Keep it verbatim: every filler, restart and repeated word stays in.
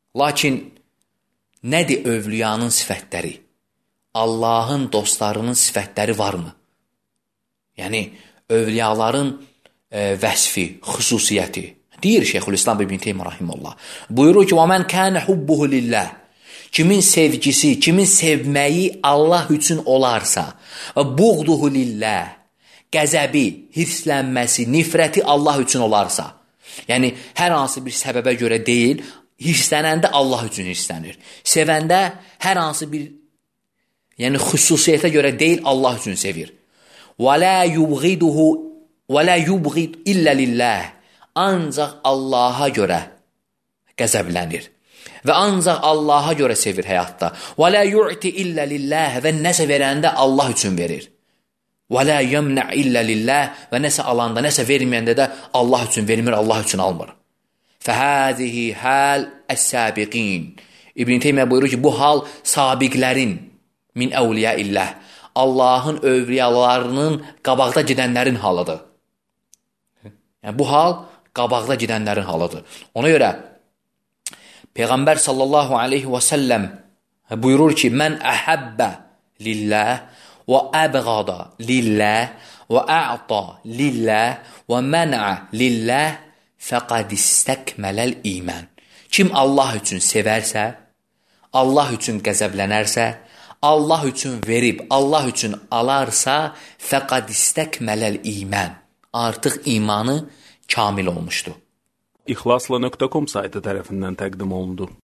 Lakin nədir övliyanın sifətləri? Allahın dostlarının sifətləri varmı? Yəni, övliyaların e, vəsfi, xüsusiyyəti. Deyir Şeyxülislam İbn Teymiyyə rahimehullah. Buyurur ki, وَمَنْ كَانَ حُبُّهُ لِلّٰهِ Kimin sevgisi, kimin sevməyi Allah üçün olarsa, buğduhu lillah, qəzəbi, hirslənməsi, nifrəti Allah üçün olarsa, yəni hər hansı bir səbəbə görə deyil, hirslənəndə Allah üçün hirslənir. Sevəndə hər hansı bir yəni xüsusiyyətə görə deyil, Allah üçün sevir. وَلَا يُبْغِدُهُ وَلَا يُبْغِدْ إِلَّا لِلّٰهِ Ancaq Allaha görə qəzəblənir. Və ancaq Allaha görə sevir həyatda. وَلَا يُعْتِ إِلَّا لِلّٰهِ Və nəsə verəndə Allah üçün verir. وَلَا يَمْنَعْ إِلَّا لِلّٰهِ Və nəsə alanda, nəsə verməyəndə də Allah üçün vermir, Allah üçün almır. فَهَذِهِ حَالْ السَّابِقِينَ İbn Teymiyyə buyurur ki, bu hal sabiqlərin min əvliya illəh, Allahın övliyalarının qabaqda gedənlərin halıdır. Yəni, bu hal qabaqda gedənlərin halıdır. Ona görə Peyğəmbər sallallahu aleyhi və səlləm buyurur ki, mən əhəbbə lilləh və əbğada lilləh və ə'ta lilləh və mənə lilləh fəqad istəkmələl iman. Kim Allah üçün sevərsə, Allah üçün qəzəblənərsə, Allah üçün verib, Allah üçün alarsa, fəqad istəkmələl iman. Artıq imanı kamil olmuşdur. İxlasla nöqtə com saytı tərəfindən təqdim olundu.